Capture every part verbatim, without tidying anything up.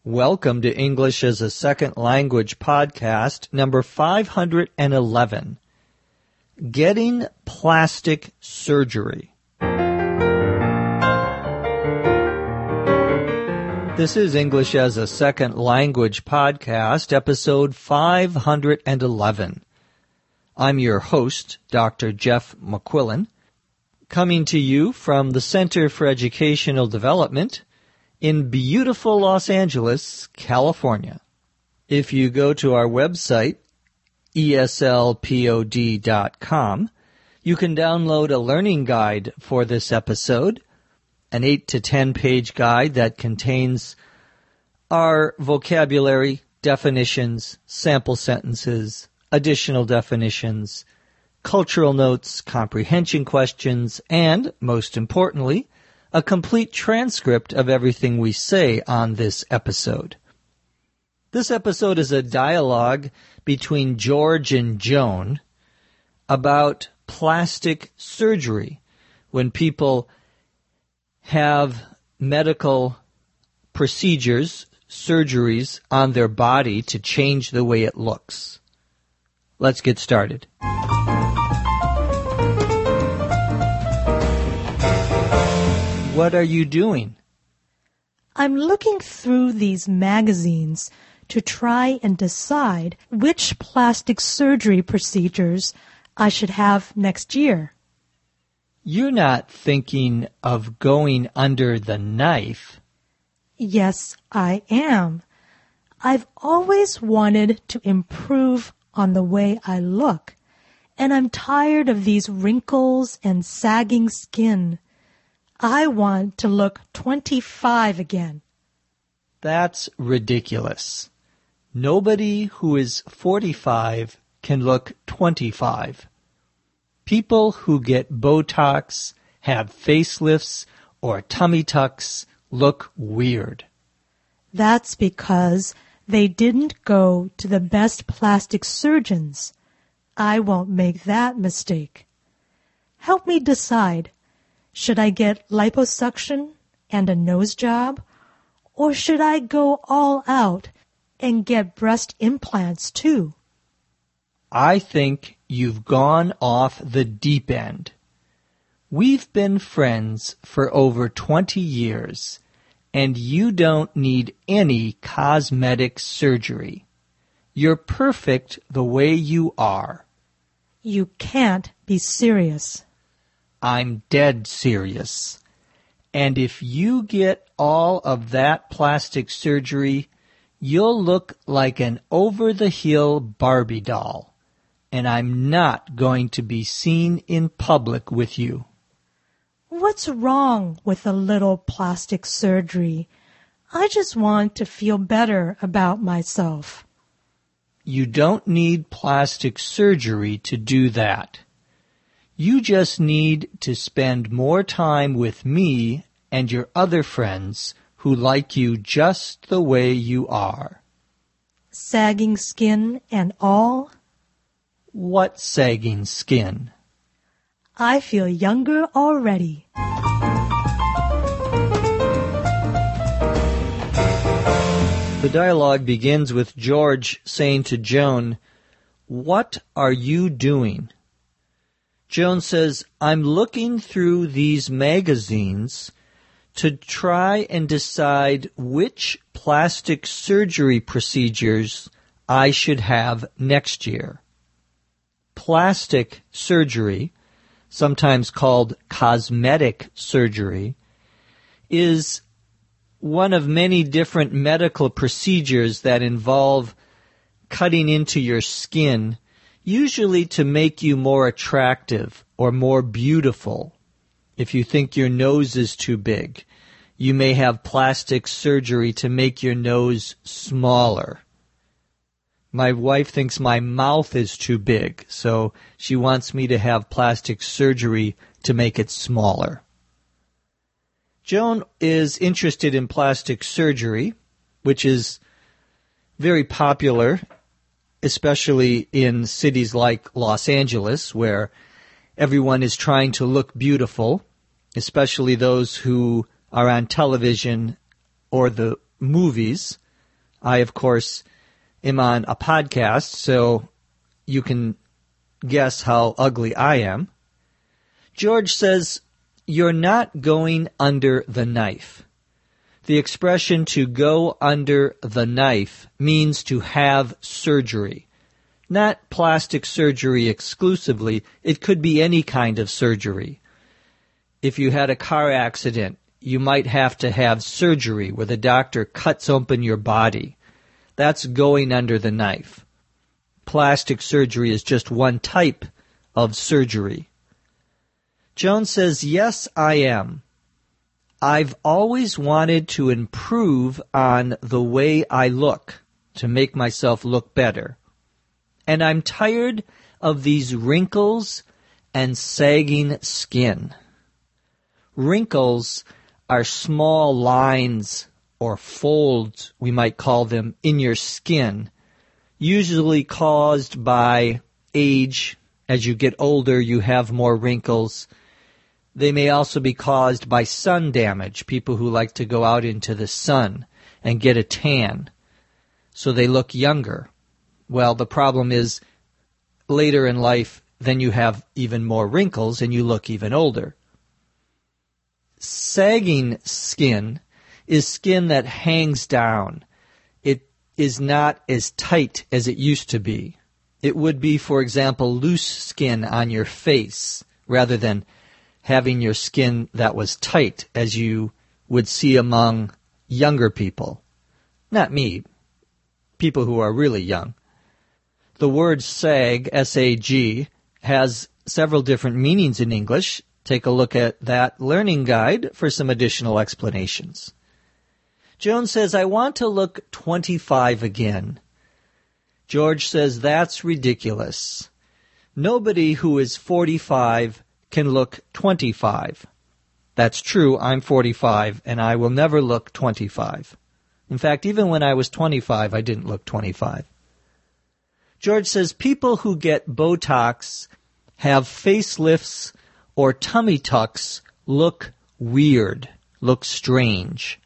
Welcome to English as a Second Language podcast number five hundred eleven, Getting Plastic Surgery. This is English as a Second Language podcast, episode five hundred eleven. I'm your host, Doctor Jeff McQuillan, coming to you from the Center for Educational Development in beautiful Los Angeles, California. If you go to our website, E S L pod dot com, you can download a learning guide for this episode, an eight to ten page guide that contains our vocabulary, definitions, sample sentences, additional definitions, cultural notes, comprehension questions, and, most importantly, a complete transcript of everything we say on this episode. This episode is a dialogue between George and Joan about plastic surgery, when people have medical procedures, surgeries on their body to change the way it looks. Let's get started. What are you doing? I'm looking through these magazines to try and decide which plastic surgery procedures I should have next year. You're not thinking of going under the knife. Yes, I am. I've always wanted to improve on the way I look, and I'm tired of these wrinkles and sagging skin. I want to look twenty-five again. That's ridiculous. Nobody who is forty-five can look twenty-five. People who get Botox, have facelifts, or tummy tucks look weird. That's because they didn't go to the best plastic surgeons. I won't make that mistake. Help me decide. Should I get liposuction and a nose job? Or should I go all out and get breast implants too? I think you've gone off the deep end. We've been friends for over twenty years, and you don't need any cosmetic surgery. You're perfect the way you are. You can't be serious. I'm dead serious. And if you get all of that plastic surgery, you'll look like an over-the-hill Barbie doll. And I'm not going to be seen in public with you. What's wrong with a little plastic surgery? I just want to feel better about myself. You don't need plastic surgery to do that. You just need to spend more time with me and your other friends who like you just the way you are. Sagging skin and all? What sagging skin? I feel younger already. The dialogue begins with George saying to Joan, "What are you doing?" Joan says, "I'm looking through these magazines to try and decide which plastic surgery procedures I should have next year." Plastic surgery, sometimes called cosmetic surgery, is one of many different medical procedures that involve cutting into your skin, usually to make you more attractive or more beautiful. If you think your nose is too big, you may have plastic surgery to make your nose smaller. My wife thinks my mouth is too big, so she wants me to have plastic surgery to make it smaller. Joan is interested in plastic surgery, which is very popular, especially in cities like Los Angeles, where everyone is trying to look beautiful, especially those who are on television or the movies. I, of course, am on a podcast, so you can guess how ugly I am. George says, "You're not going under the knife." The expression to go under the knife means to have surgery. Not plastic surgery exclusively. It could be any kind of surgery. If you had a car accident, you might have to have surgery where the doctor cuts open your body. That's going under the knife. Plastic surgery is just one type of surgery. Joan says, "Yes, I am. I've always wanted to improve on the way I look, to make myself look better. And I'm tired of these wrinkles and sagging skin." Wrinkles are small lines or folds, we might call them, in your skin, usually caused by age. As you get older, you have more wrinkles. They may also be caused by sun damage, people who like to go out into the sun and get a tan, so they look younger. Well, the problem is, later in life, then you have even more wrinkles and you look even older. Sagging skin is skin that hangs down. It is not as tight as it used to be. It would be, for example, loose skin on your face, rather than having your skin that was tight, as you would see among younger people. Not me, people who are really young. The word sag, S A G, has several different meanings in English. Take a look at that learning guide for some additional explanations. Joan says, "I want to look twenty-five again." George says, "That's ridiculous. Nobody who is forty-five can look twenty-five. That's true, I'm forty-five, and I will never look twenty-five. In fact, even when I was twenty-five, I didn't look twenty-five. George says, "People who get Botox, have facelifts, or tummy tucks look weird, look strange."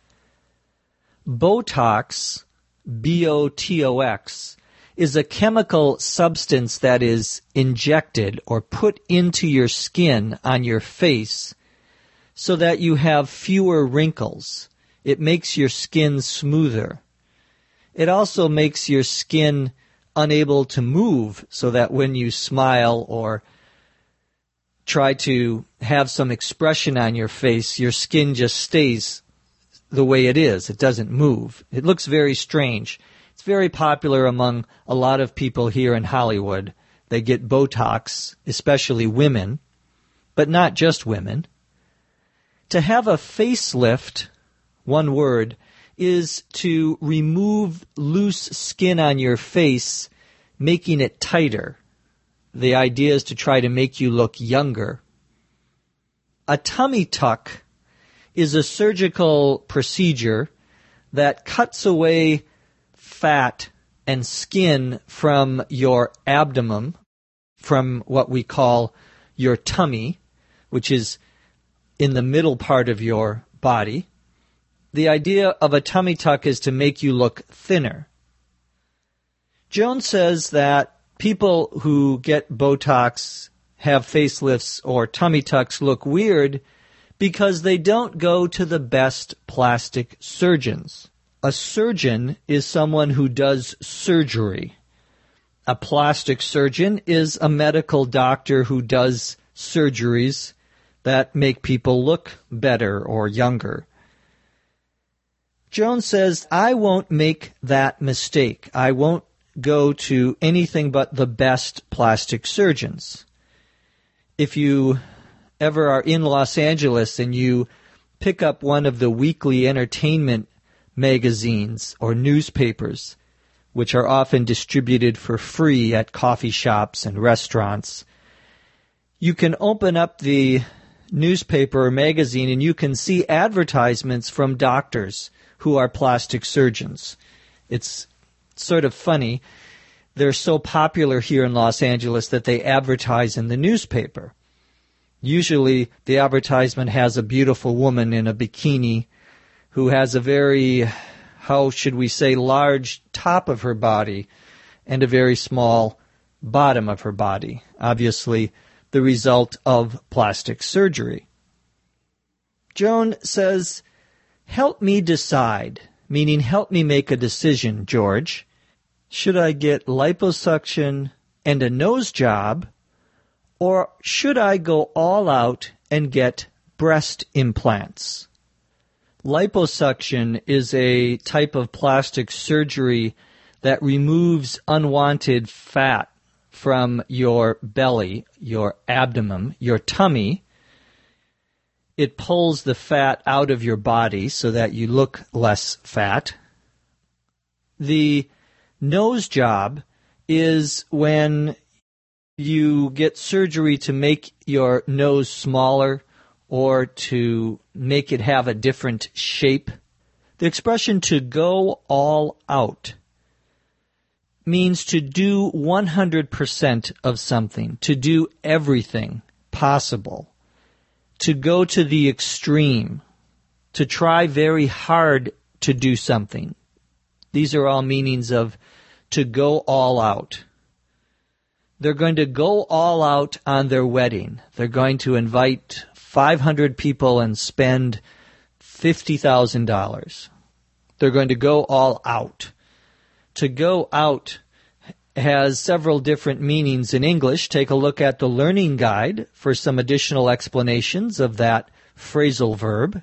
Botox, B O T O X, is a chemical substance that is injected or put into your skin on your face so that you have fewer wrinkles. It makes your skin smoother. It also makes your skin unable to move so that when you smile or try to have some expression on your face, your skin just stays the way it is. It doesn't move. It looks very strange. It's very popular among a lot of people here in Hollywood. They get Botox, especially women, but not just women. To have a facelift, one word, is to remove loose skin on your face, making it tighter. The idea is to try to make you look younger. A tummy tuck is a surgical procedure that cuts away fat and skin from your abdomen, from what we call your tummy, which is in the middle part of your body. The idea of a tummy tuck is to make you look thinner. Joan says that people who get Botox, have facelifts, or tummy tucks look weird because they don't go to the best plastic surgeons. A surgeon is someone who does surgery. A plastic surgeon is a medical doctor who does surgeries that make people look better or younger. Joan says, "I won't make that mistake. I won't go to anything but the best plastic surgeons." If you ever are in Los Angeles and you pick up one of the weekly entertainment magazines or newspapers, which are often distributed for free at coffee shops and restaurants, you can open up the newspaper or magazine and you can see advertisements from doctors who are plastic surgeons. It's sort of funny. They're so popular here in Los Angeles that they advertise in the newspaper. Usually the advertisement has a beautiful woman in a bikini who has a very, how should we say, large top of her body and a very small bottom of her body. Obviously, the result of plastic surgery. Joan says, help me decide, meaning help me make a decision, George. Should I get liposuction and a nose job, or should I go all out and get breast implants? Liposuction is a type of plastic surgery that removes unwanted fat from your belly, your abdomen, your tummy. It pulls the fat out of your body so that you look less fat. The nose job is when you get surgery to make your nose smaller or to make it have a different shape. The expression to go all out means to do one hundred percent of something, to do everything possible, to go to the extreme, to try very hard to do something. These are all meanings of to go all out. They're going to go all out on their wedding. They're going to invite five hundred people and spend fifty thousand dollars. They're going to go all out. To go out has several different meanings in English. Take a look at the Learning Guide for some additional explanations of that phrasal verb.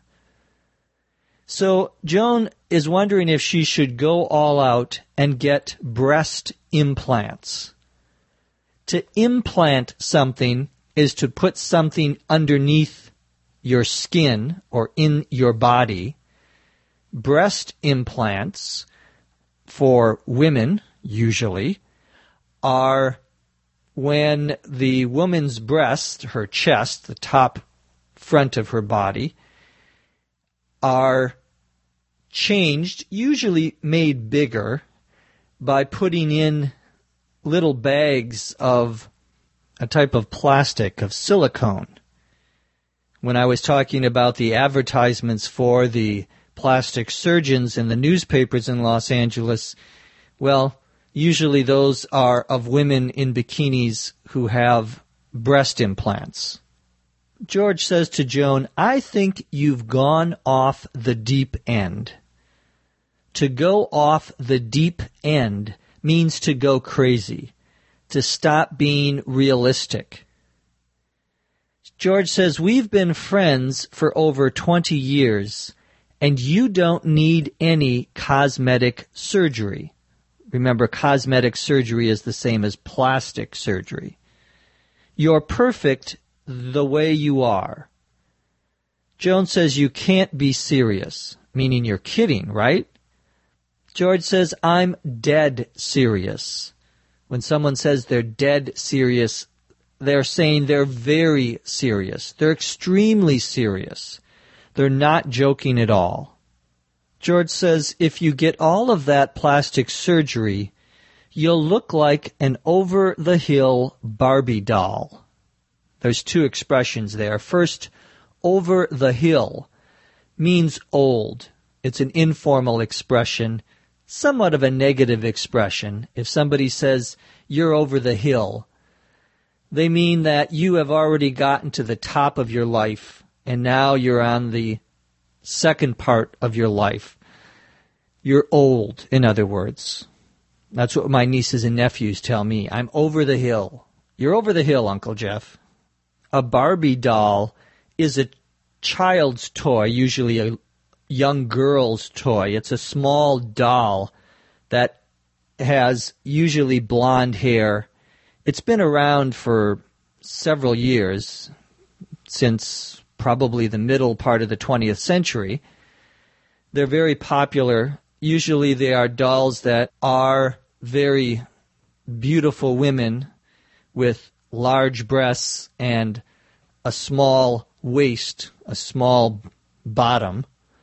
So Joan is wondering if she should go all out and get breast implants. To implant something is to put something underneath your skin or in your body. Breast implants, for women usually, are when the woman's breast, her chest, the top front of her body, are changed, usually made bigger, by putting in little bags of a type of plastic, of silicone. When I was talking about the advertisements for the plastic surgeons in the newspapers in Los Angeles, well, usually those are of women in bikinis who have breast implants. George says to Joan, I think you've gone off the deep end. To go off the deep end means to go crazy, to stop being realistic. George says, we've been friends for over twenty years, and you don't need any cosmetic surgery. Remember, cosmetic surgery is the same as plastic surgery. You're perfect the way you are. Joan says you can't be serious, meaning you're kidding, right? George says, I'm dead serious. When someone says they're dead serious, they're saying they're very serious. They're extremely serious. They're not joking at all. George says, if you get all of that plastic surgery, you'll look like an over-the-hill Barbie doll. There's two expressions there. First, over the hill means old. It's an informal expression, somewhat of a negative expression. If somebody says, you're over the hill, they mean that you have already gotten to the top of your life, and now you're on the second part of your life. You're old, in other words. That's what my nieces and nephews tell me. I'm over the hill. You're over the hill, Uncle Jeff. A Barbie doll is a child's toy, usually a young girl's toy. It's a small doll that has usually blonde hair. It's been around for several years, since probably the middle part of the twentieth century. They're very popular. Usually they are dolls that are very beautiful women with large breasts and a small waist, a small bottom.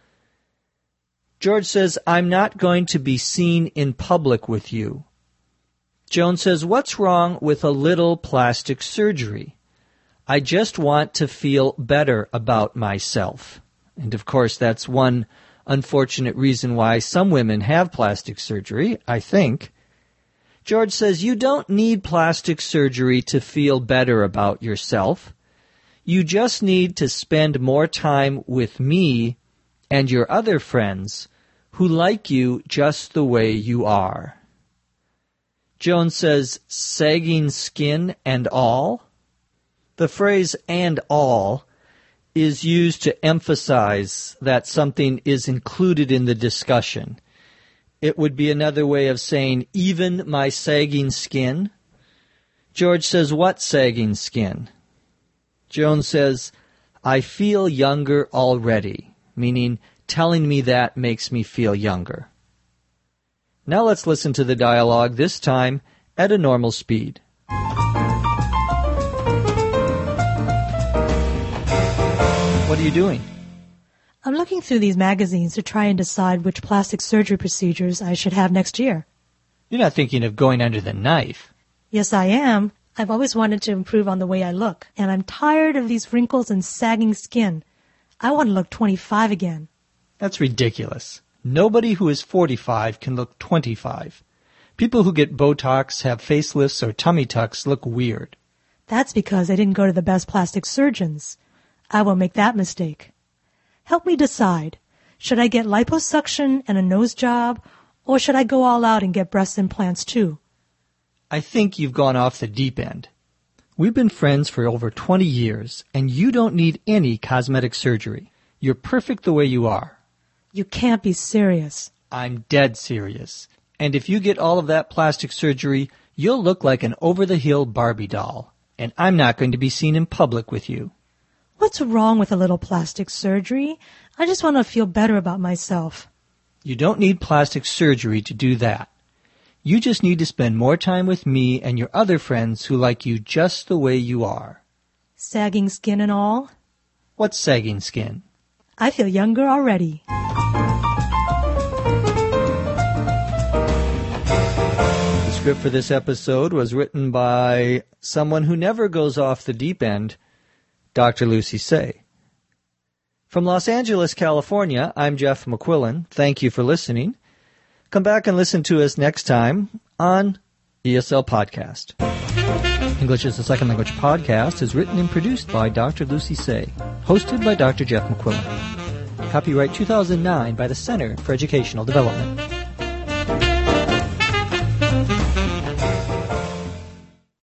George says, I'm not going to be seen in public with you. Joan says, what's wrong with a little plastic surgery? I just want to feel better about myself. And of course, that's one unfortunate reason why some women have plastic surgery, I think. George says, you don't need plastic surgery to feel better about yourself. You just need to spend more time with me and your other friends who like you just the way you are. Joan says, sagging skin and all? The phrase and all is used to emphasize that something is included in the discussion. It would be another way of saying, even my sagging skin? George says, what sagging skin? Joan says, I feel younger already, meaning telling me that makes me feel younger. Now let's listen to the dialogue, this time at a normal speed. What are you doing? I'm looking through these magazines to try and decide which plastic surgery procedures I should have next year. You're not thinking of going under the knife. Yes, I am. I've always wanted to improve on the way I look, and I'm tired of these wrinkles and sagging skin. I want to look twenty-five again. That's ridiculous. Nobody who is forty-five can look twenty-five. People who get Botox, have facelifts, or tummy tucks look weird. That's because I didn't go to the best plastic surgeons. I won't make that mistake. Help me decide. Should I get liposuction and a nose job, or should I go all out and get breast implants too? I think you've gone off the deep end. We've been friends for over twenty years, and you don't need any cosmetic surgery. You're perfect the way you are. You can't be serious. I'm dead serious. And if you get all of that plastic surgery, you'll look like an over-the-hill Barbie doll. And I'm not going to be seen in public with you. What's wrong with a little plastic surgery? I just want to feel better about myself. You don't need plastic surgery to do that. You just need to spend more time with me and your other friends who like you just the way you are. Sagging skin and all? What's sagging skin? I feel younger already. The script for this episode was written by someone who never goes off the deep end, Doctor Lucy Tse. From Los Angeles, California, I'm Jeff McQuillan. Thank you for listening. Come back and listen to us next time on E S L Podcast. English as a Second Language Podcast is written and produced by Doctor Lucy Tse, hosted by Doctor Jeff McQuillan. Copyright two thousand nine by the Center for Educational Development.